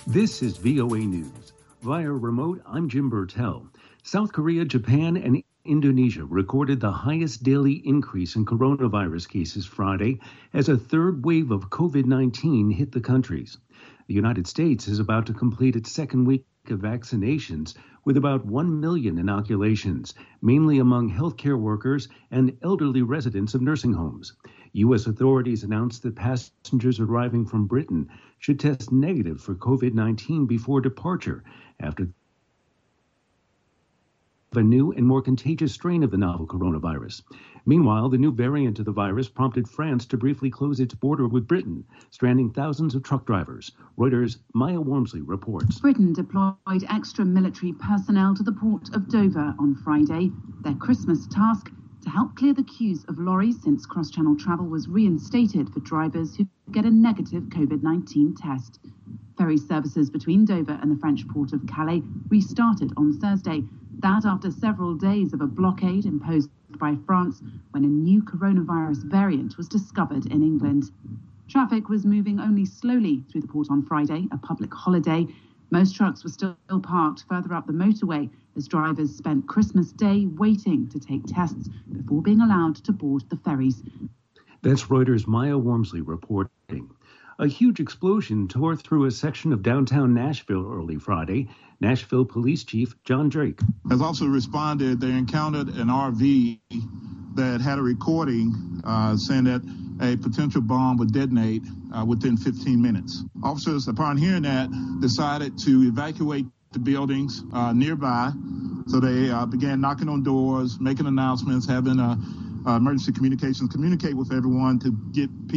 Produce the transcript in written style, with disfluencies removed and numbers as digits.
This is VOA News. Via remote, I'm Jim Burtell. South Korea, Japan, and Indonesia recorded the highest daily increase in coronavirus cases Friday as a third wave of COVID-19 hit the countries. The United States is about to complete its second week of vaccinations with about 1 million inoculations, mainly among healthcare workers and elderly residents of nursing homes. U.S. authorities announced that passengers arriving from Britain should test negative for COVID-19 before departure after a new and more contagious strain of the novel coronavirus. Meanwhile, the new variant of the virus prompted France to briefly close its border with Britain, stranding thousands of truck drivers. Reuters' Maya Wormsley reports. Britain deployed extra military personnel to the port of Dover on Friday. Their Christmas task to help clear the queues of lorries since cross-channel travel was reinstated for drivers who get a negative COVID-19 test. Ferry services between Dover and the French port of Calais restarted on Thursday. That after several days of a blockade imposed by France when a new coronavirus variant was discovered in England. Traffic was moving only slowly through the port on Friday, a public holiday. Most trucks were still parked further up the motorway as drivers spent Christmas Day waiting to take tests before being allowed to board the ferries. That's Reuters' Maya Wormsley reporting. A huge explosion tore through a section of downtown Nashville early Friday. Nashville Police Chief John Drake has also responded. They encountered an RV that had a recording saying that a potential bomb would detonate within 15 minutes. Officers, upon hearing that, decided to evacuate the buildings nearby. So they began knocking on doors, making announcements, having emergency communications, communicate with everyone to get people